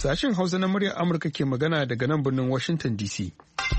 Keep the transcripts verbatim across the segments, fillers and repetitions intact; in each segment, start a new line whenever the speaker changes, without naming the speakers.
Sashen Hausa na muryar Amurka ke magana daga nan birnin Washington D C.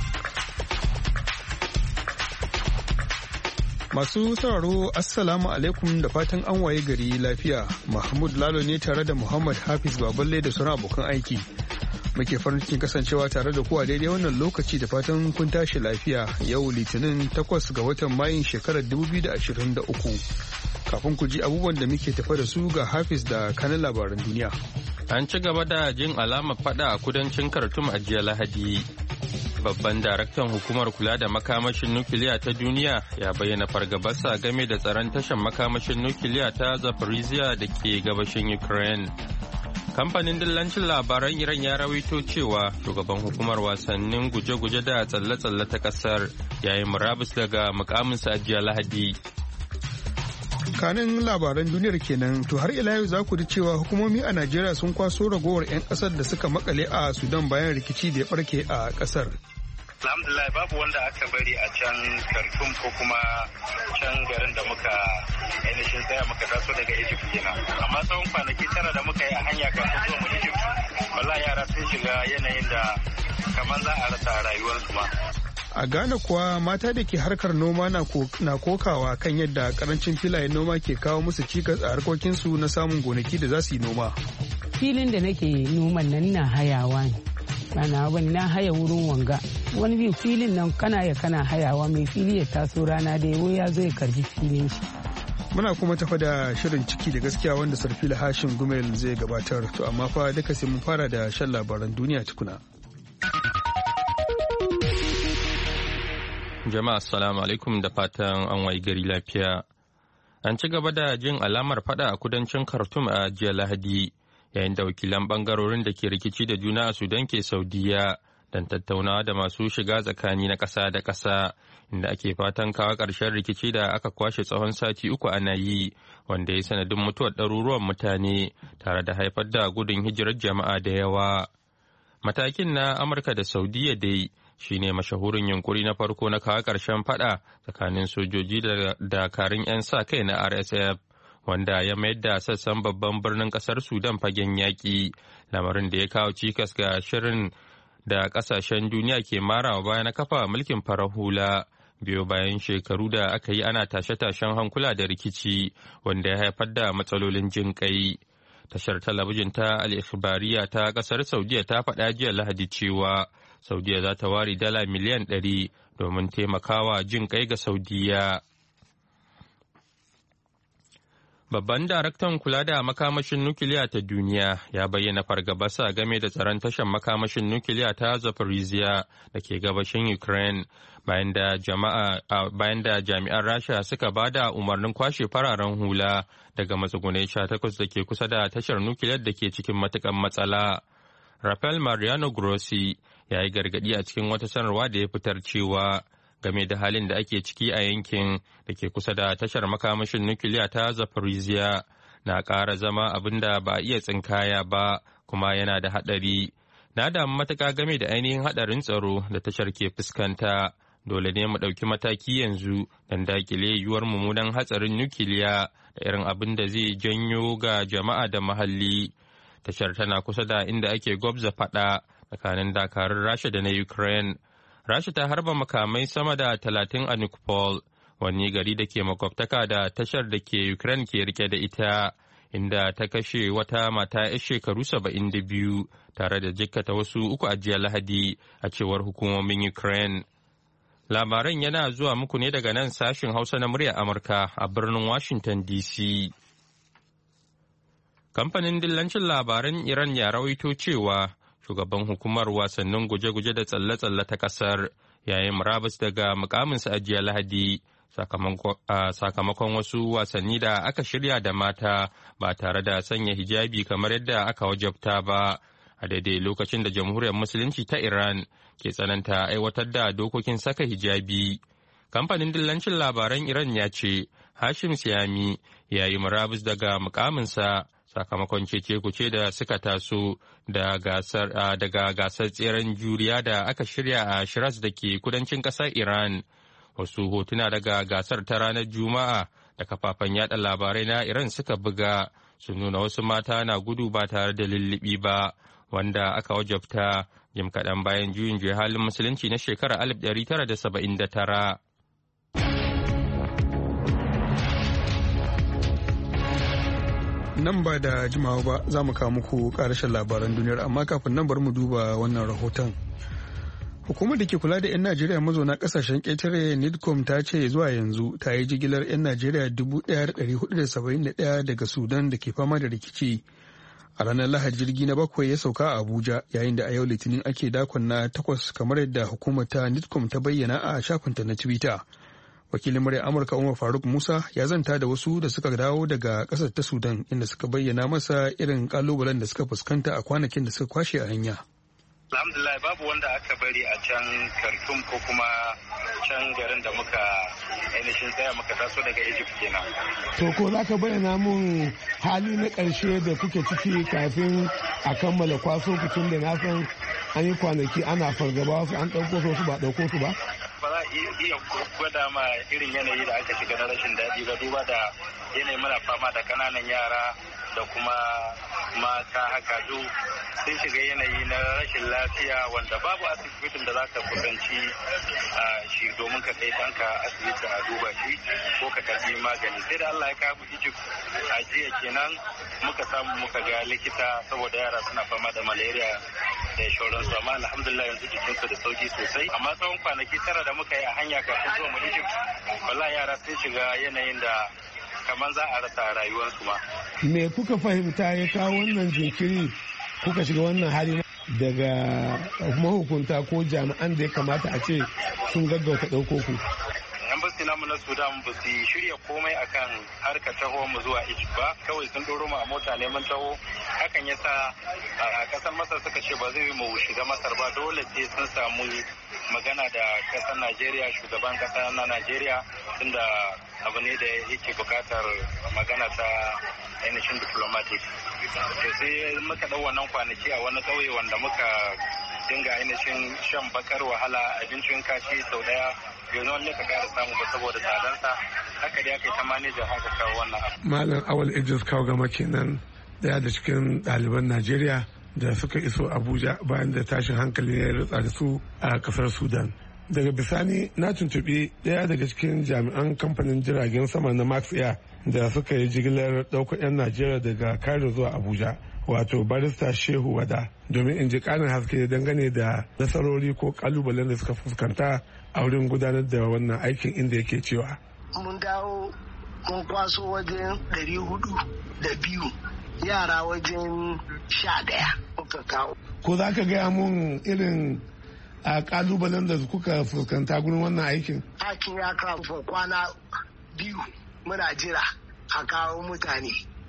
Masu sauraro Assalamu alaikum da fatan an waye gari lafiya. Mahmud Lalo ne tare da Muhammad Hafiz Baballe da sauran abokan aiki. Muke farin cikin kasancewa tare da ku a daidai wannan lokaci da fatan kun tashi lafiya yau Litinin takwas ga watan Mayun shekarar dubu biyu da ashirin da uku. Kafin ku ji abubuwan da muke tafa da su ga Hafiz da kanin labaran duniya.
An ci gaba da jin alamar fada a kudancin Khartoum a jiya Lahadi. Babban daraktan hukumar kula da makamashin nukiliya ta duniya ya bayyana fargabarsa game da tsaron tashar makamashin nukiliya ta Zaporizhia da ke gabashin Ukraine. Kamfanin dillancin labaran Iran ya rawaito cewa shugaban hukumar wasannin guje-guje da tsalle-tsalle ta kasar yayin murabus daga mukaminsa a jiya Lahadi.
Kanin labaran duniyar kenan to har ila yau za ku ji cewa hukumomi a Najeriya sun kwaso ragowar 'yan kasar da suka makale a Sudan bayan rikici da ya barke a kasar.
Alhamdulillah babu wanda aka bari a can Khartoum ko kuma can garin da muka ainihin tsaya muka taso daga Egypt kenan. Amma tsawon kwanaki tara da muka yi a hanya kafin zuwa mu Egypt, wallahi yara sun shiga yanayin da kamar za a rasa rayuwarsu ma.
A Ghana kuwa mata da ke harkar noma na kokawa kan yadda karancin filayen noma ke kawo musu cikas a harkokinsu na samun gonaki da za su yi noma.
Filin da nake noman nan na hayawa ne, bana wani na haya wurin wanga. Wani biyu filin nan kana ya kana hayawa mai fili ya taso rana da yawo ya zo ya karbi filin shi.
Muna kuma tafa da shirin ciki da gaskiya wanda Sarfila Hashim Gumel zai gabatar, to amma fa duka sai mun fara da shan labaran duniya tukuna.
Jama'a assalamu alaikum da fatan an wayi gari lafiya. An ci gaba da jin alamar fada a kudancin Khartoum a jiya Lahadi yayin da wakilan bangarorin da ke rikici da juna a Sudan ke Saudiya don tattaunawa da masu shiga tsakani na ƙasa da ƙasa inda ake fatan kawo ƙarshen rikici da aka kwashe tsawon sati uku ana yi wanda ya sanadin mutuwar ɗaruruwan mutane tare da haifar da gudun hijirar jama'a da yawa. Matakin na Amurka da Saudiya dai shi ne mashahurin yunkuri na farko na kawo ƙarshen fada tsakanin sojoji da dakarun 'yan sa kai na R S F wanda ya mayar da sassan babban birnin ƙasar Sudan fagen yaƙi, lamarin da ya kawo cikas ga shirin da ƙasashen duniya ke marawa baya na kafa mulkin farar hula biyo bayan shekaru da aka yi ana tashe-tashen hankula da rikici wanda ya haifar da matsalolin jin ƙai. Tashar talabijin ta Al-Ikhbariya ta ƙasar Saudiya ta faɗa jiya Lahadi cewa Saudiya za ta ware dala miliyan ɗari domin taimakawa jin kai ga Saudiya. Babban daraktan kula da makamashin nukiliya ta duniya ya bayyana fargabarsa game da tsaron tashar makamashin nukiliya ta Zaporizhia da ke gabashin Ukraine bayan da jama'a bayan da jami'an Rasha suka ba da umarnin kwashe fararen hula daga matsugunai sha takwas da ke kusa da tashar nukiliyar da ke cikin matukan matsala. Rafael Mariano Grossi ya yi gargaɗi a cikin wata sanarwa da ya fitar cewa game da halin da ake ciki a yankin da ke kusa da tashar makamashin nukiliya ta Zaporizhia na ƙara zama abin da ba a iya tsinkaya ba kuma yana da haɗari. Na damu matuƙa game da ainihin haɗarin tsaro da tashar ke fuskanta. Dole ne mu ɗauki mataki yanzu don daƙile yiwuwar mummunan hatsarin nukiliya da irin abin da zai janyo ga jama'a da muhalli. Tashar tana kusa da inda ake gwabza faɗa tsakanin dakarun Rasha da na Ukraine. Rasha ta harba makamai sama da talatin a Nikopol, wani gari da ke makwabtaka da tashar da ke Ukraine ke rike da ita, inda ta kashe wata mata 'yar shekaru saba'in da biyu tare da jikkata wasu uku a jiya Lahadi a cewar hukumomin Ukraine. Labaran yana zuwa muku ne daga nan sashin Hausa na muryar Amurka a birnin Washington D C. Kamfanin dillancin labaran Iran ya rawaito cewa shugaban hukumar wasannin guje-guje da tsalle-tsalle ta kasar yayin murabus daga mukaminsa a jiya Lahadi sakamakon wasu wasanni da aka shirya da mata ba tare da sanya hijabi kamar yadda aka wajabta ba a daidai lokacin da jamhuriyar musulunci ta Iran ke tsananta aiwatar da dokokin saka hijabi. Kamfanin dillancin labaran Iran ya ce Hashim Siyami ya yi murabus daga mukaminsa sakamakon cece-kuce da suka taso da gasar daga gasar tseren juriya da aka shirya a Shiraz da ke kudancin ƙasar Iran. Wasu hotuna daga gasar ta ranar Juma'a da kafafen yada labarai na Iran suka buga sun nuna wasu mata na gudu ba tare da lullubi ba, wanda aka wajabta jim kaɗan bayan juyin juya halin musulunci na shekarar alif ɗari tara da saba'in da tara.
Nan ba da jimawa ba za mu kawo muku ƙarashin labaran duniyar, amma kafin nan bari mu duba wannan rahoton. Hukumar da ke kula da 'yan Najeriya mazauna kasashen ƙetare NIDCOM ta ce zuwa yanzu ta yi jigilar 'yan Najeriya dubu ɗaya da ɗari hudu da saba'in da ɗaya daga Sudan da ke fama da rikici. A ranar Lahadi jirgi na bakwai ya sauka a Abuja, yayin da a yau Litinin ake dakon na takwas kamar yadda hukumar ta NIDCOM ta bayyana a shafinta na Twitter. Wakilin murya Amurka Umar Faruk Musa ya zanta da wasu da suka dawo daga ƙasar ta Sudan, inda suka bayyana masa irin ƙalubalen da suka fuskanta a kwanakin da suka kwashe a hanya.
Alhamdulillah babu wanda aka bari a can Khartoum ko kuma can garin da muka ainihin tsaya muka taso daga Egypt kenan.
To ko za ka bayyana mun hali na ƙarshe da kuke ciki kafin a kammala kwaso kucin da na san an yi kwanaki ana fargaba wasu an ɗauko su ba ɗauko su ba?
Ba za a iya gwada ma irin yanayi da aka shiga na rashin daɗi ba, duba da yanayi muna fama da ƙananan yara da kuma mata haka duk sun shiga yanayi na rashin lafiya wanda babu asibitin da za ka kusanci a shi domin ka kai ɗanka asibiti a duba shi ko ka karɓi magani. Sai da Allah ya kawo Egypt a jiya kenan muka samu muka ga likita saboda yara suna fama da malaria da shauransu, amma alhamdulillah yanzu jikinsu da sauki sosai. Amma tsawon kwanaki tara da muka yi a hanya kafin zuwa mu Egypt, wallahi yara sun shiga yanayin da kamar za a rasa rayuwarsu ma.
Me kuka fahimta ya kawo wannan jinkiri kuka shiga wannan hali daga mahukunta ko jami'an da ya kamata a ce sun gaggauta ɗauko ku?
Embassy namu na Sudan ba su shirya komai akan harkar taho mu zuwa Egypt ba, kawai sun ɗoro mu a mota neman taho. Hakan ya sa a ƙasar Masar suka ce ba zai mu shiga Masar ba, dole sai sun samu magana da ƙasar Najeriya, shugaban ƙasa na Najeriya, tunda abu ne da yake buƙatar magana ta ainihin diplomatic. Sai muka ɗau wannan kwanaki a wani ƙauye wanda muka dinga ainihin shan bakar wahala, abincin kashi sau ɗaya yanzu wani ka kara samu ba saboda tsadansa, haka dai aka yi ta manajan haka kawo wannan abu.
Malam Awal Idris kawo gama kenan daya da cikin ɗaliban Najeriya da suka iso Abuja bayan da tashin hankali ya rutsa da su a kasar Sudan. Daga bisani na tuntuɓi ɗaya daga cikin jami'an kamfanin jiragen sama na Max Air da suka yi jigilar ɗaukar 'yan Najeriya daga Cairo zuwa Abuja, wato barista Shehu Wada, domin in ji ƙarin haske dangane da nasarori ko ƙalubalen da suka fuskanta a wurin gudanar da wannan aikin, inda yake cewa.
Mun dawo mun kwaso wajen ɗari hudu da biyu, yara wajen sha ɗaya muka kawo.
Ko za ka gaya mun irin a kalubalen da kuka fuskanta gurin wannan aikin?
Aikin ya kawo kwana biyu muna jira a kawo mutane.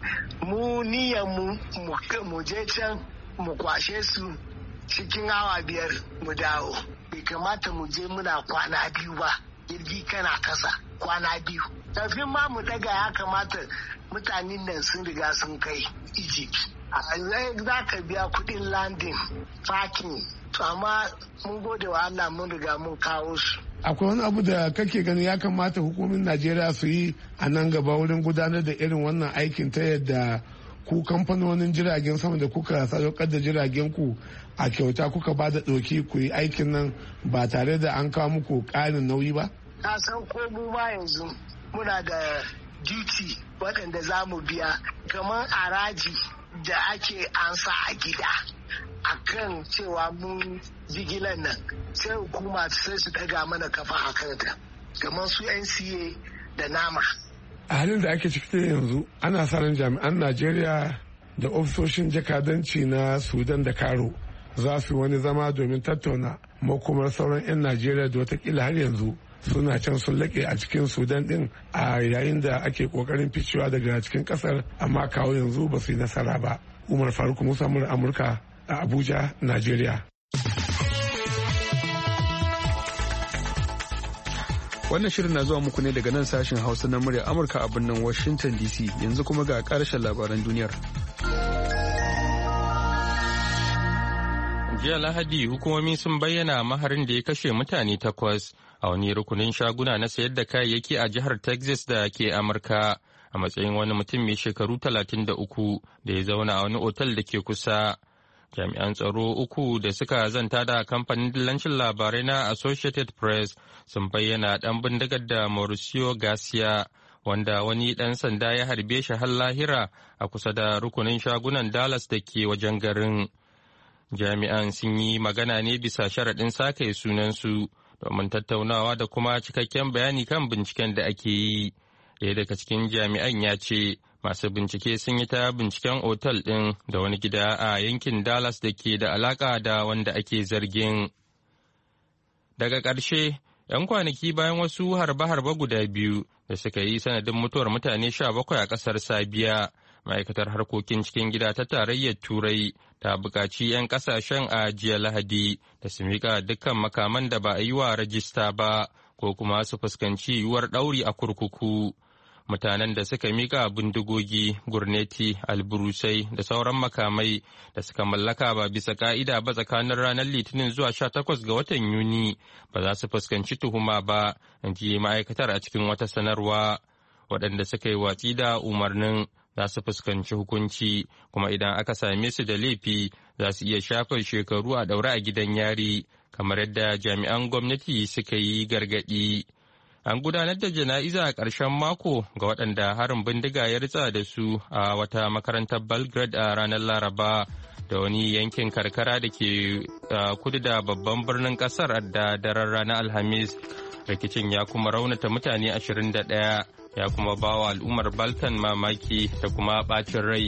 Mu niyan mu mu je can mu kwashe su cikin awa biyar mu dawo. Bai kamata mu je muna kwana biyu ba, jirgi kana kasa kwana biyu. Tafin ma mu daga ya kamata mutanen nan sun riga sun kai Egypt. Za ka biya kudin landing, parking, to amma mun gode wa Allah mun riga mun kawo su.
Akwai wani abu da kake gani ya kamata hukumin Najeriya su yi a nan gaba wurin gudanar da irin wannan aikin, ta yadda ku kamfanonin jiragen sama da kuka sadaukar da jiragen ku a kyauta kuka ba da ɗauki ku yi aikin nan ba tare da an kawo muku ƙarin nauyi ba?
Na san ko mu ma yanzu muna da duty waɗanda za mu biya, kamar haraji da ake ansa a gida akan cewa mun jigilar nan, sai hukuma sai su daga mana kafa a kanta, kamar su N C A da nama.
A halin da ake ciki yanzu ana sa ran jami'an Najeriya da ofisoshin jakadanci na Sudan da Karo za su wani zama domin tattauna makomar sauran 'yan Najeriya da watakila har yanzu suna can sun laƙe a cikin Sudan din a yayin da ake ƙoƙarin ficewa daga cikin ƙasar, amma kawo yanzu ba su yi nasara ba. Umar Faruk Musa, Amurka a Abuja, Najeriya.
Wannan shirin na zuwa muku ne daga nan sashen Hausa na murya Amurka a birnin Washington D C. Yanzu kuma ga ƙarshen labaran duniyar.
Jiya Lahadi hukumomi sun bayyana maharin da ya kashe mutane takwas a wani rukunin shaguna na sayar da kayayyaki a jihar Texas da ke Amurka a matsayin wani mutum mai shekaru talatin da uku da ya zauna a wani otal da ke kusa. Jami'an tsaro uku da suka zanta da kamfanin dillancin labarai na Associated Press sun bayyana ɗan bindigar da Mauricio Garcia, wanda wani ɗan sanda ya harbe shi har lahira a kusa da rukunin shagunan Dallas da ke wajen garin. Jami'an sun yi magana ne bisa sharaɗin sake sunansu domin tattaunawa da kuma cikakken bayani kan binciken da ake yi. Ɗaya daga cikin jami'an ya ce masu bincike sun yi ta binciken otal ɗin da wani gida a yankin Dallas da ke da alaƙa da wanda ake zargin. Daga ƙarshe, 'yan kwanaki bayan wasu harbe-harbe guda biyu da suka yi sanadin mutuwar mutane sha bakwai a ƙasar Sabiya, ma'aikatar harkokin cikin gida ta tarayyar Turai ta buƙaci 'yan ƙasashen a jiya Lahadi da su miƙa dukkan makaman da ba a yi wa rajista ba ko kuma su fuskanci yiwuwar ɗauri a kurkuku. Mutanen da suka mika bindigogi, gurneti, alburusai da sauran makamai da suka mallaka ba bisa ka'ida ba tsakanin ranar Litinin zuwa sha takwas ga watan Yuni ba za su fuskanci tuhuma ba, in ji ma'aikatar a cikin wata sanarwa. Waɗanda suka yi watsi da umarnin za su fuskanci hukunci, kuma idan aka same su da laifi za su iya shafar shekaru a ɗaure a gidan yari, kamar yadda jami'an gwamnati suka yi gargaɗi. An gudanar da jana'iza a ƙarshen mako ga waɗanda harin bindiga ya ritsa da su a wata makarantar Belgrade a ranar Laraba da wani yankin karkara da ke kudu da babban birnin ƙasar da daren ranar Alhamis. Rikicin ya kuma raunata mutane ashirin da ɗaya, ya kuma ba wa al'ummar Balkan mamaki da kuma ɓacin rai.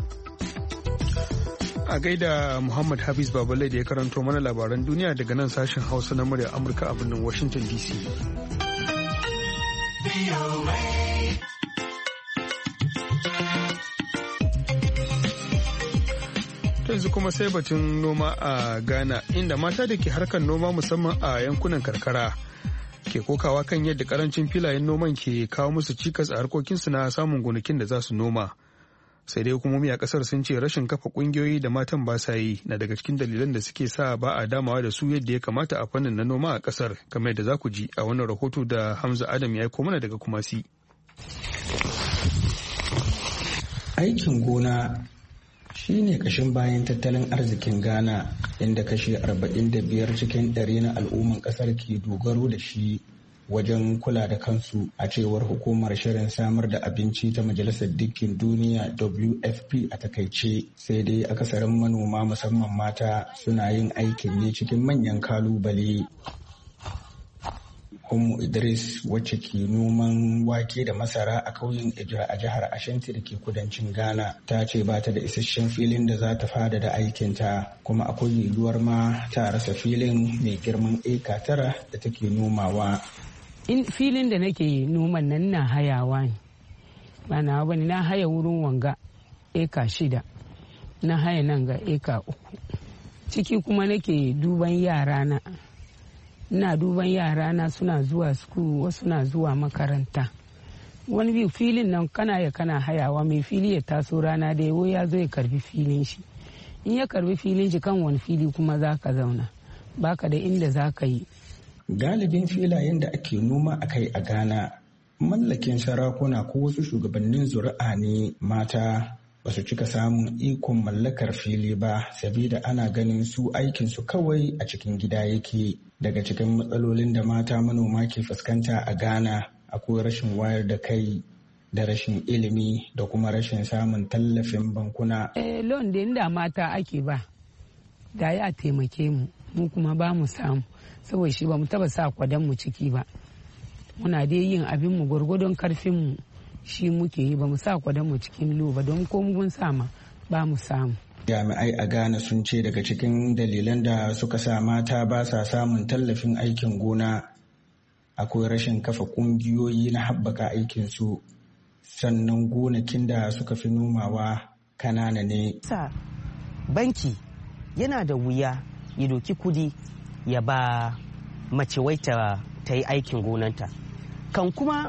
A gaida Muhammad Hafiz Babalai da ya karanto mana labaran duniya daga nan sashen Hausa na murya Amurka a birnin Washington D C. Yanzu kuma sai batun noma a Ghana, inda mata da ke harkar noma musamman a yankunan karkara ke kokawa kan yadda karancin filayen noman ke kawo musu cikas a harkokinsu na samun gonakin da za su noma. Sai dai hukumomi a kasar sun ce rashin kafa kungiyoyi da matan ba sa yi na daga cikin dalilan da suke sa ba a damawa da su yadda ya kamata a fannin na noma a kasar, kamar yadda za ku ji a wannan rahoto da Hamza Adam ya aiko mana daga Kumasi.
Aikin gona shi ne kashin bayan tattalin arzikin Ghana, inda kashi arba'in da biyar cikin ɗari na al'umman ƙasar ke dogaro da shi wajen kula da kansu, a cewar hukumar shirin samar da abinci ta Majalisar Ɗinkin Duniya W F P a takaice. Sai dai akasarin manoma musamman mata suna yin aikin ne cikin manyan kalubale. Ummu Idris, wacce ke noman wake da masara a ƙauyen Ejira a jihar Ashanti da ke kudancin Ghana, ta ce ba ta da isasshen filin da za ta fada da aikinta, kuma akwai yiwuwar ma ta rasa filin mai girman eka tara da take nomawa.
In filin da nake noman nan na hayawa ne, ba na bane, na haya wurin wanga eka shida, na haya nan ga eka uku. Ciki kuma nake duban yara na. Ina duban yara na suna zuwa school, wasu na zuwa makaranta. Wani biyu filin nan kana ya kana hayawa, mai fili ya taso rana da yawo ya zo ya karbi filin shi. In ya karbi filin shi, kan wani fili kuma za ka zauna, baka da inda za ka yi.
Galibin filayen da ake noma a kai a Ghana mallakin sarakuna ko wasu shugabannin zuri'a ne. Mata ba su cika samun ikon mallakar fili ba, sabida ana ganin su aikinsu kawai a cikin gida yake. Daga cikin matsalolin da mata manoma ke fuskanta a Ghana akwai rashin wayar da kai da rashin ilimi da kuma rashin samun tallafin bankuna.
Eh, loan da inda mata ake ba da ya taimake mu, mu kuma ba mu samu, saboda shi ba mu taba sa kwadon mu ciki ba. Muna dai yin abin mu gwargwadon karfin mu, shi muke yi, ba mu sa kwadon mu cikin lo ba, don ko mun sama ba mu samu.
Jami'ai a Ghana sun ce daga cikin dalilan da suka sa mata ba sa samun tallafin aikin gona akwai rashin kafa kungiyoyi na haɓaka aikinsu, sannan gonakin da suka fi nomawa kanana ne.
Sa banki yana da wuya ya doki kudi ya ba mace wai ta yi aikin gonanta, kan kuma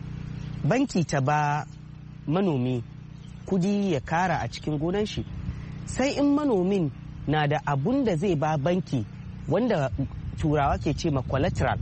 banki ta ba manomi kudi ya kara a cikin gonan shi, sai in manomin na da abun da zai ba banki wanda turawa ke ce ma collateral,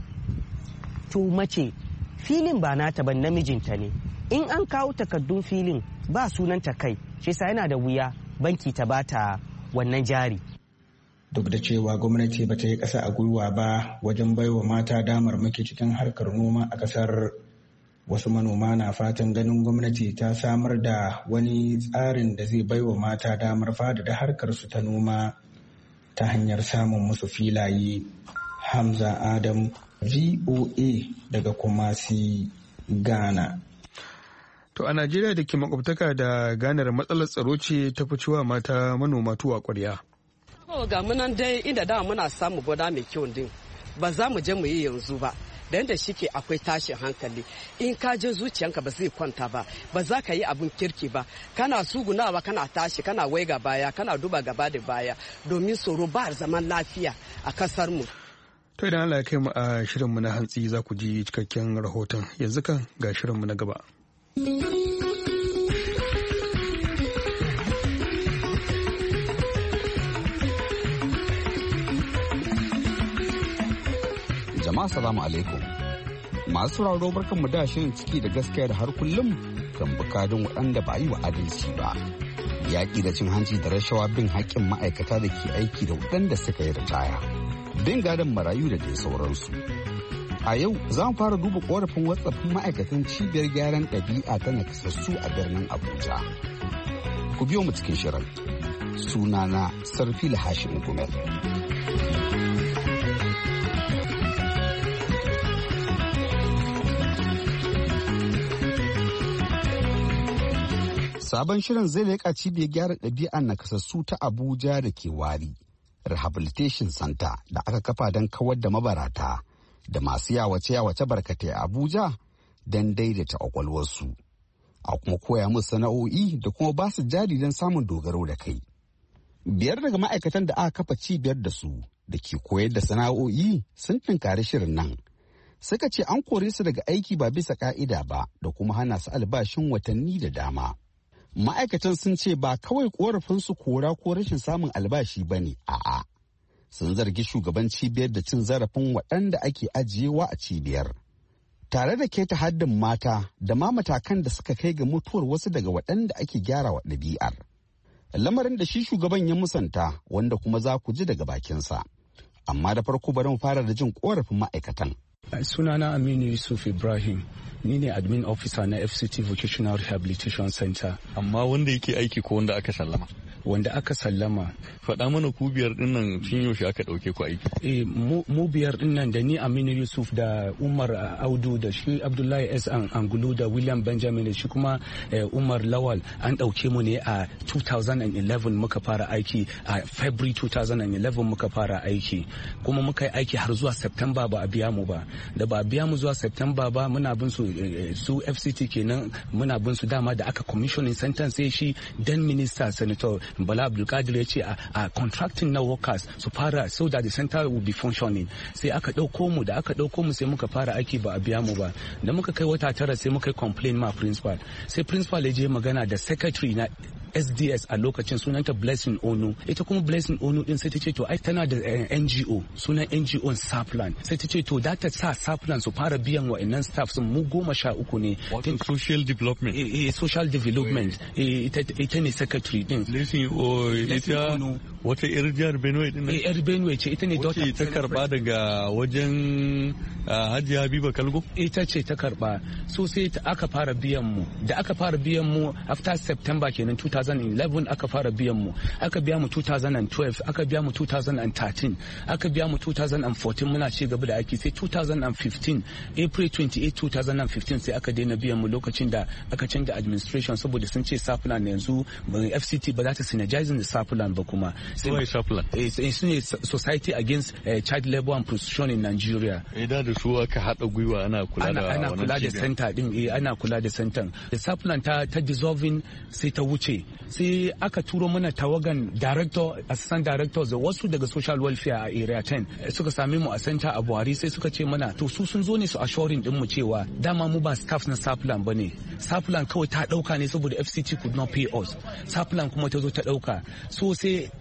to mace filin ba nata ba, namijinta ne. In an kawo takardun filin ba sunanta kai, shi sa yana da wuya banki ta bata wannan jari.
Duk da cewa gwamnati ba ta yi ƙasa a gwiwa ba wajen baiwa mata damar maki cikin harkar noma a ƙasar, wasu manoma na fatan ganin gwamnati ta samar da wani tsarin da zai baiwa mata damar faɗaɗa harkar su ta noma ta hanyar samun musu filaye. Hamza Adam, V O A daga Kumasi, Ghana.
To a Najeriya da ke makwabtaka da ganar matsalar tsaro ce ta fi ciwa mata manoma tuwa ƙwarya.
Ga munan dai inda da muna samu gwada mai kyau din ba za mu je mu yi yanzu ba. Da yadda shi ke akwai tashin hankali in ka je zuciyanka ba zai kwanta ba ba za ka yi abin kirki ba kana sugunawa kana tashi kana waiga baya kana duba gaba da baya domin tsoro ba zaman lafiya a kasar mu.
To idan Allah ya kai mu a shirinmu na hantsi za ku ji cikakken rahoton yanzu kan ga shirinmu na gaba.
Jama'a salamu alaikum. Masu sauraro barkanmu da shirin ciki da gaskiya da har kullum kan bukadun waɗanda ba yi wa adalci ba. Yaƙi da cin hanci da rashawa bin haƙƙin ma'aikata da ke aiki da waɗanda suka yi ritaya. Bin gadon marayu da dai sauransu. A yau za mu fara duba ƙorafin watsafin ma'aikatan cibiyar gyaran ɗabi'a ta nakasassu a birnin Abuja. Ku biyo mu cikin shirin. Sunana Sarfila Hashim Gumel. Sabon shirin zai leƙa cibiyar gyara ɗabi'ar nakasassu ta Abuja da ke Wari, Rehabilitation Center da aka kafa don kawar da mabarata da masu yawace-yawace barkatai a Abuja don daidaita ƙwaƙwalwarsu. A kuma koya musu sana'o'i da kuma ba su jari don samun dogaro da kai. Biyar daga ma'aikatan da aka kafa cibiyar da su da ke koyar da sana'o'i sun tunkari shirin nan. Suka ce an kore su daga aiki ba bisa ka'ida ba da kuma hana su albashin watanni da dama. Ma'aikatan sun ce ba kawai korafinsu kora ko rashin samun albashi ba ne, a'a. Sun zargi shugaban cibiyar da cin zarafin waɗanda ake ajiyewa a cibiyar. Tare da keta haddin mata da ma matakan da suka kai ga mutuwar wasu daga waɗanda ake gyara wa ɗabi'ar. Lamarin da shi shugaban ya musanta wanda kuma za ku ji daga bakinsa. Amma da farko bari mu fara da jin korafin ma'aikatan.
Sunana Aminu Yusuf Ibrahim, ni ne admin officer na F C T Vocational Rehabilitation Center.
Amma wanda yake aiki ko wanda aka sallama?
Wanda aka sallama.
Faɗa mana ku biyar din nan tun yaushe aka ɗauke ku aiki?
Eh, mu biyar din nan da ni Aminu Yusuf da Umar Audu da shi Abdullahi S. Angulu da William Benjamin da shi kuma Umar Lawal an ɗauke mu ne a two thousand eleven muka fara aiki, a February two thousand eleven muka fara aiki. Kuma muka yi aiki har zuwa September ba a biya mu ba. Da ba a biya mu zuwa September ba muna bin su su F C T kenan muna bin su dama da aka commissioning sentence sai shi then minister Senator Bala Abdulkadir ya ce a contracting na workers su fara so that the center will be functioning. Sai aka ɗauko mu da aka ɗauko mu sai muka fara aiki ba a biya mu ba. Da muka kai wata tara sai muka complain ma principal. Sai principal ya je magana da secretary na S D S a lokacin sunanta Blessing Onu. Ita kuma Blessing Onu din sai ta ce to ai tana da N G O sunan N G O Saplan. Sai ta ce to da ta sa Saplan su fara biyan wa'annan staff sun mu goma sha uku ne.
Social development.
Eh, eh social development. Eh, ita, ita ne secretary din.
Blessing o ita wata yar jihar Benue din.
Eh, yar Benue ce ita ne daughter.
Wace ta karba daga wajen Hajiya Habiba Kalgo?
Ita ce ta karba. So sai aka fara biyan mu. Da aka fara biyan mu after September kenan two thousand eleven aka fara biyan mu, aka biya mu two thousand twelve, aka biya mu two thousand thirteen, aka biya mu two thousand fourteen muna ci gaba da aiki, sai two thousand fifteen April twenty-eighth two thousand fifteen sai aka daina biyan mu lokacin da aka canza administration saboda sun ce Saplan yanzu F C T ba za ta synergizing da Saplan ba kuma.
Sai Saplan
eh su ne Society Against Child Labor and Prostitution in Nigeria.
Eh da da su aka hada gwiwa ana kula da
ana kula da center din, eh ana kula da center. Da Saplan ta ta dissolving sai ta wuce. Sai aka turo mana tawagan director, assistant directors da wasu daga social welfare a area ten suka same mu a center a Buhari sai suka ce mana to su sun zo ne su assuring din mu cewa dama mu ba staff na Saplan bane. Saplan kawai ta dauka ne saboda F C T could not pay us. Saplan kuma ta zo ta dauka. So sai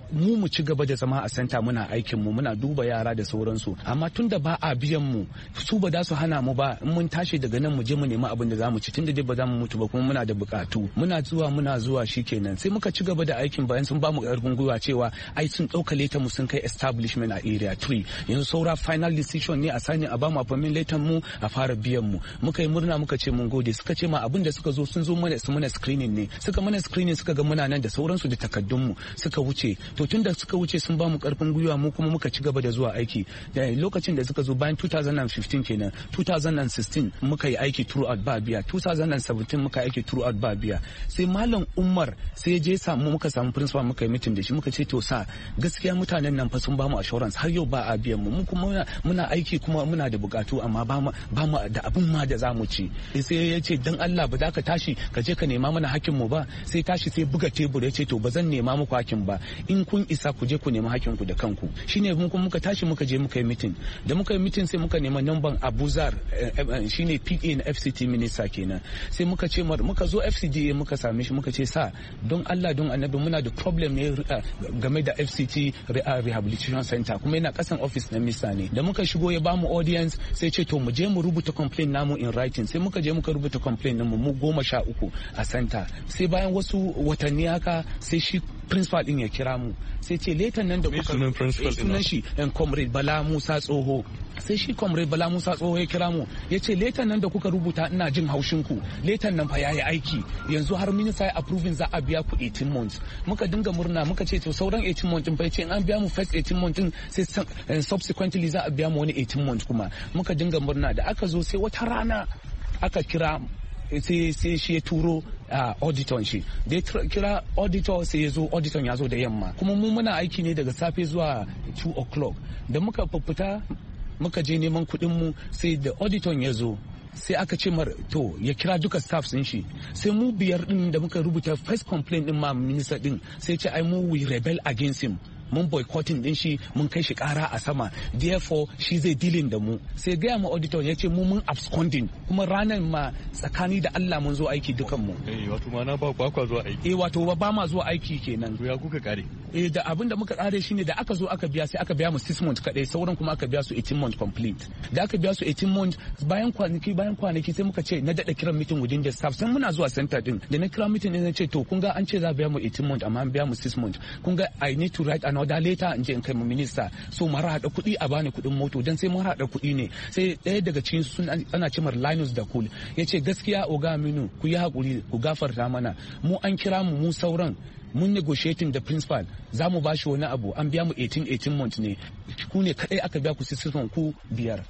mu mu ci gaba da zama a santa muna aikin mu muna duba yara da sauransu amma tunda ba a biyan mu su ba za su hana mu ba in mun tashi daga nan mu je mu nemi abin da zamu ci tunda dai ba za mu mutu ba kuma muna da bukatu muna zuwa muna zuwa shikenan sai muka ci gaba da aikin bayan sun ba mu karfin gwiwa cewa ai sun dauka leta mu sun kai establishment a area three yanzu saura final decision ne a sani a ba mu appointment letter mu a fara biyan mu muka yi murna muka ce mun gode suka ce ma abin da suka zo sun zo mana su mana screening ne suka mana screening suka ga muna nan da sauransu da takaddun mu suka wuce to tunda suka wuce sun ba mu karfin gwiwa mu kuma muka ci gaba da zuwa aiki lokacin da suka zo bayan two thousand fifteen kenan two thousand sixteen muka yi aiki throughout ba biya two thousand seventeen muka aiki throughout ba biya sai malam Umar sai je samu muka samu principal muka yi meeting da shi muka ce to sa gaskiya mutanen nan fa sun ba mu assurance har yau ba a biyan mu mu kuma muna aiki kuma muna da bukatu amma ba mu ba mu da abin ma da zamu ci sai ya ce dan Allah ba za ka tashi ka je ka nema mana hakkin mu ba sai tashi sai buga tebur ya ce to ba zan nema muku hakkin ba in kun isa ku je ku nema hakkin ku da kanku shine mun kuma muka tashi muka je muka yi meeting da muka yi meeting sai muka nema number Abuzar shine P A na F C T minister kenan sai muka ce muka zo F C D A muka same shi muka ce sa don Allah don annabi muna da problem ne game da F C T rehabilitation center kuma yana kasan office na misa ne da muka shigo ya bamu audience sai ce to mu je mu rubuta complaint namu in writing sai muka je muka rubuta complaint namu mu goma sha uku a center sai bayan wasu watanni haka sai shi principal din ya kira mu sai ce letan nan da kuka
sunan principal din
sunan shi comrade Bala Musa Tsoho sai shi comrade Bala Musa Tsoho ya kira mu ya ce letan nan da kuka rubuta ina jin haushin ku letan nan fa yayi aiki yanzu har minista ya approving za a biya ku eighteen months muka dinga murna muka ce to sauran eighteen months din fa ce an biya mu first eighteen months din sai subsequently za a biya mu wani eighteen months kuma muka dinga murna da aka zo sai wata rana aka kira sai sai shi ya turo auditor shi da ya kira auditor sai ya zo auditor ya zo da yamma kuma mu muna aiki ne daga safe zuwa two o'clock da muka fita muka je neman kuɗin mu sai da auditor ya zo sai aka ce mar to ya kira duka staff sun shi sai mu biyar din da muka rubuta first complaint din ma minister din sai ce ai mu we rebel against him mun boycotting din shi mun kai shi kara a sama therefore shi zai dealing da mu sai gaya ma auditor ya ce mu mun absconding kuma ranar ma tsakani da Allah mun zo aiki dukan mu
eh wato ma na ba kwa kwa zuwa aiki
eh wato ba ma zuwa aiki kenan
to ya kuka kare
eh da abin da muka kare shine da aka zo aka biya sai aka biya mu six months kadai sauran kuma aka biya su eighteen months complete da aka biya su eighteen months bayan kwanaki bayan kwanaki sai muka ce na dada kiran meeting within the staff sai muna zuwa center din da na kira meeting din ce to kun ga an ce za biya mu eighteen months amma an biya mu six months kun ga I need to write an order later in je in kai mu minista so mu hada kuɗi a bani kuɗin moto dan sai mun hada kuɗi ne sai ɗaya daga cikin su ana cimar Linus da Cool yace gaskiya oga Aminu ku yi hakuri ku gafarta mana mu an kira mu mu sauran mun negotiating da principal za mu bashi wani abu an biya mu eighteen eighteen months ne ku ne kadai aka biya ku sisifan ku biyar.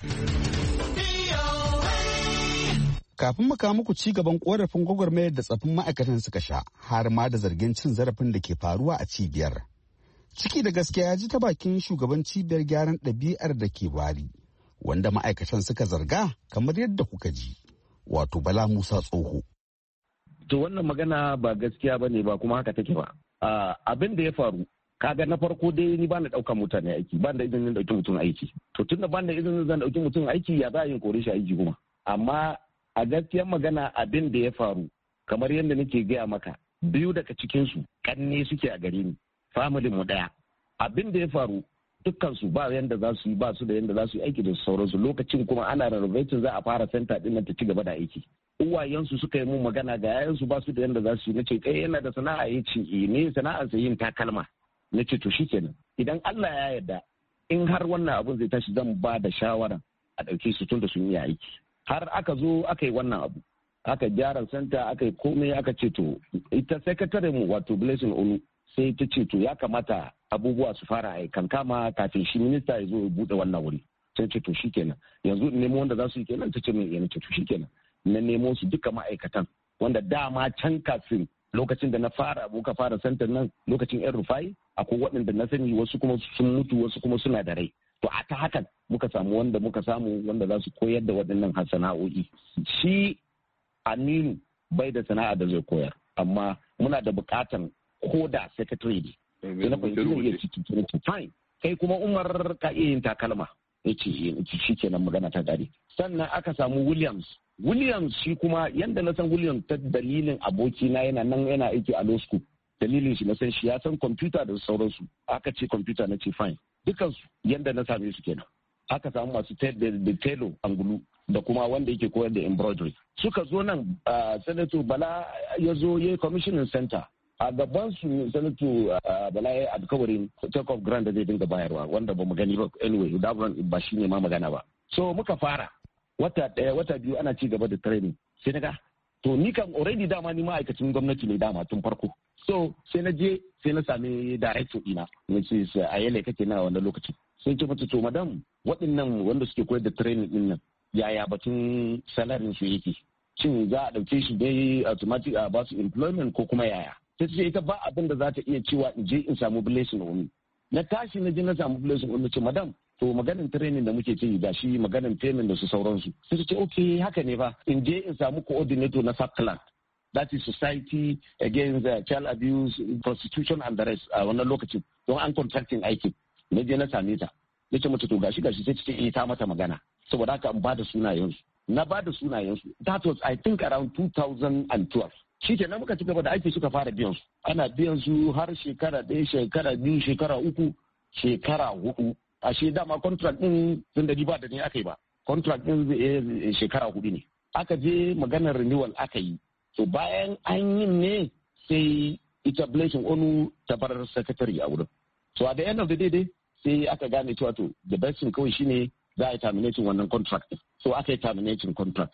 Kafin mu kawo muku ci gaban korafin gwagwarmayar da tsafin ma'aikatan suka sha har ma da zargin cin zarafin da ke faruwa a cibiyar. Ciki da gaskiya ya ji ta bakin shugaban cibiyar gyaran ɗabi'ar da ke wari wanda ma'aikatan suka zarga kamar yadda kuka ji wato Bala Musa Tsoho.
To wannan magana ba gaskiya ba ne ba kuma haka take ba. Abin da ya faru kaga na farko dai ni ba na ɗaukar mutane aiki ba da izinin ɗauki mutum aiki. To tunda ba da izinin zan ɗauki mutum aiki ya za a yin kore shi aiki kuma. Amma a gaskiyar magana abin da ya faru kamar yadda nake gaya maka biyu daga cikinsu kanne suke a gare ni. Familin mu daya abin da ya faru dukkan su ba yanda za su yi ba su da yanda za su yi aiki da sauransu lokacin kuma ana renovating za a fara center din nan ta ci gaba da aiki uwayensu suka yi mun magana ga yayansu ba su da yanda za su yi nace kai yana da sana'a yace eh ne sana'ar sa yin takalma nace to shikenan idan Allah ya yarda in har wannan abun zai tashi zan ba da shawara a dauke su tun da sun yi aiki har aka zo aka yi wannan abu aka gyara center aka yi komai aka ce to ita secretary mu wato Blessing Onu sai ta ce to ya kamata abubuwa su fara a kankama kafin shi minista ya zo ya bude wannan wuri sai ce to shikenan yanzu nemo wanda za su yi kenan ta ce mai yana ce to shikenan na nemo su duka ma'aikatan wanda dama can kafin lokacin da na fara muka fara santar nan lokacin yan rufai akwai waɗanda na sani wasu kuma sun mutu wasu kuma suna da rai to a ta hakan muka samu wanda muka samu wanda za su koyar da waɗannan sana'o'i shi Aminu bai da sana'a da zai koyar amma muna da buƙatan ko da secretary ne na fahimci zai iya cikin fine kai kuma Umar ka iya yin takalma ya ce shi kenan magana ta gari sannan aka samu Williams Williams shi kuma yanda na san Williams ta dalilin abokina yana nan yana aiki a law school dalilin shi na san shi ya san kwamfuta da sauransu. Aka ce kwamfuta na ce fine. Dukansu yadda na same su kenan. Aka samu masu da telo angulu da kuma wanda yake koyar da embroidery. Suka zo nan Sanato Bala ya zo ya yi commissioning center. A gaban su Sanato Bala ya alkawarin take off grant da zai dinga bayarwa wanda ba mu gani ba anyway ba shi ne ma magana ba. So muka fara wata ɗaya wata biyu ana ci gaba da training sai na ga to ni kan already dama ni ma'aikacin gwamnati ne dama tun farko. So sai na je sai na sami director ɗina na ce a yale kake na wannan lokacin. Sai ce mata to madam waɗannan wanda suke koyar da training ɗin nan yaya batun salarin su yake shin za a ɗauke shi dai automatic a ba su employment ko kuma yaya sai ce ita ba abin da za ta iya cewa in je in samu blessing wani na tashi na je na samu blessing wani ce madam to maganin training da muke ce ga shi maganin payment da su sauransu sai ta ce okay haka ne ba in je in samu coordinator na subclan that is Society Against uh, Child Abuse, Prostitution and the rest a wannan lokacin don an contracting aikin na je na same ta na ce mata to gashi gashi sai ta ce eh ta mata magana saboda haka in ba da sunayensu na ba da sunayensu that was I think around two thousand twelve shi ke na muka ci gaba da aiki suka fara biyan su ana biyan su har shekara ɗaya shekara biyu shekara uku shekara hudu ashe dama contract din tun da ba da ne aka yi ba contract din shekara hudu ne aka je maganar renewal aka yi to bayan an yi ne sai ita blessing onu ta bar secretary a wurin so at the end of the day dai sai aka gane cewa to the best thing kawai shine za a yi terminating wannan contract so aka yi terminating contract.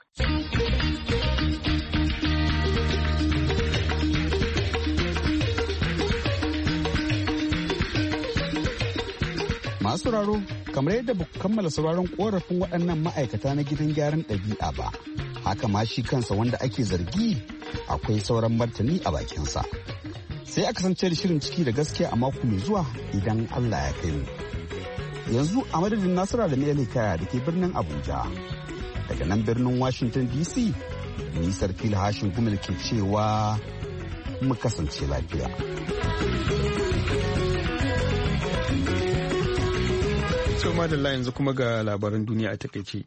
Masu sauraro kamar yadda ba kammala sauraron korafin waɗannan ma'aikata na gidan gyaran ɗabi'a ba haka ma shi kansa wanda ake zargi akwai sauran martani a bakinsa sai a kasance da shirin ciki da gaskiya a mako mai zuwa idan Allah ya kai mu. Yanzu a madadin Nasira da Mele Kaya da ke birnin Abuja. Daga nan birnin Washington D C, nisar fil hashin gumil ke cewa mu kasance lafiya.
So madalla yanzu kuma ga labaran duniya a takaice.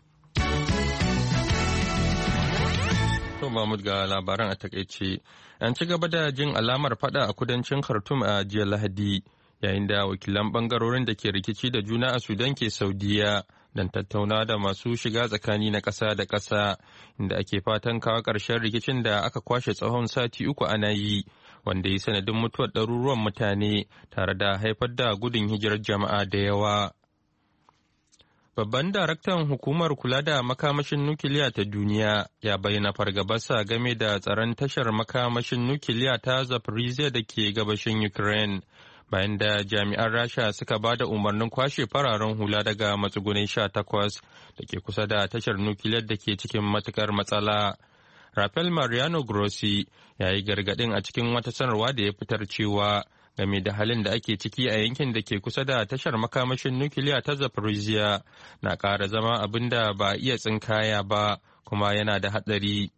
To Mahmud ga labaran a takaice. An ci gaba da jin alamar fada a kudancin Khartoum a jiya Lahadi. Yayin da wakilan bangarorin da ke rikici da juna a Sudan ke Saudiya don tattauna da masu shiga tsakani na ƙasa da ƙasa inda ake fatan kawo ƙarshen rikicin da aka kwashe tsawon sati uku ana yi wanda ya sanadin mutuwar ɗaruruwan mutane tare da haifar da gudun hijirar jama'a da yawa. Babban daraktan hukumar kula da makamashin nukiliya ta duniya ya bayyana fargabarsa game da tsaron tashar makamashin nukiliya ta Zaporizhia da ke gabashin Ukraine. Bayan da jami'an Rasha suka ba da umarnin kwashe fararen hula daga matsugunai sha takwas da ke kusa da tashar nukiliyar da ke cikin matukar matsala. Rafael Mariano Grossi ya yi gargaɗin a cikin wata sanarwa da ya fitar cewa game da halin da ake ciki a yankin da ke kusa da tashar makamashin nukiliya ta Zaporizhia na ƙara zama abin da ba iya tsinkaya ba kuma yana da haɗari.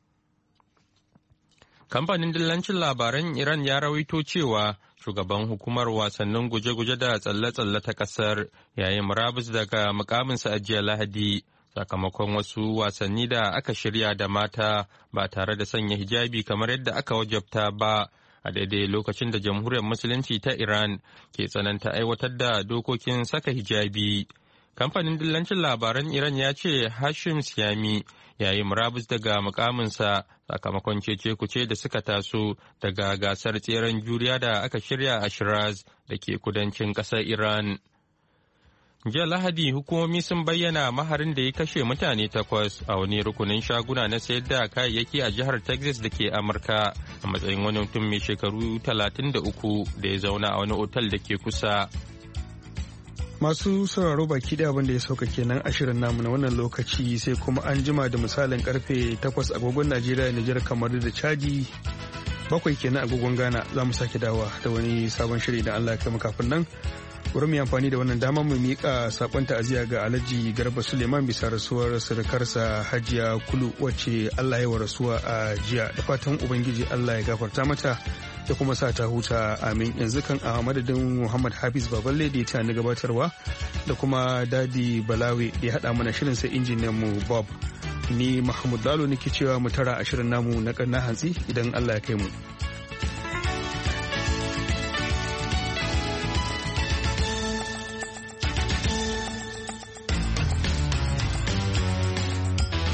Kamfanin dillancin labaran Iran ya rawaito cewa shugaban hukumar wasannin guje-guje da tsalle-tsalle ta kasar yayin murabus daga mukaminsa a jiya Lahadi sakamakon wasu wasanni da aka shirya da mata ba tare da sanya hijabi kamar yadda aka wajabta ba a daidai lokacin da jamhuriyar musulunci ta Iran ke tsananta aiwatar da dokokin saka hijabi. Kamfanin dillancin labaran Iran ya ce Hashim Siyami ya yi murabus daga mukaminsa sakamakon cece-kuce da suka taso daga gasar tseren juriya da aka shirya a Shiraz da ke kudancin ƙasar Iran. Jiya Lahadi hukumomi sun bayyana maharin da ya kashe mutane takwas a wani rukunin shaguna na sayar da kayayyaki a jihar Texas da ke Amurka a matsayin wani mutum mai shekaru talatin da uku da ya zauna a wani otal da ke kusa.
Masu sauraro baki da abin da ya sauka kenan a shirin namu na wannan lokaci sai kuma an jima da misalin karfe takwas agogon Najeriya, Nijar, kamar da Chadi bakwai kenan agogon Ghana za mu sake dawa da wani sabon shiri da Allah ya kai mu kafin nan. Bari mu yi amfani da wannan dama mu miƙa sakon ta'aziyya ga Alhaji Garba Suleiman bisa rasuwar surukarsa Hajiya Kulu wacce Allah ya wa rasuwa a jiya da fatan Ubangiji Allah ya gafarta mata da kuma sa ta huta amin. Yanzu kan a madadin Muhammad Hafiz Baballe da ya ta ni gabatarwa da kuma Dadi Balawe da ya haɗa mana shirin sai injiniyan mu Bob. Ni Mahmud Lalo nake cewa mu tara a shirin namu na hantsi idan Allah ya kai mu.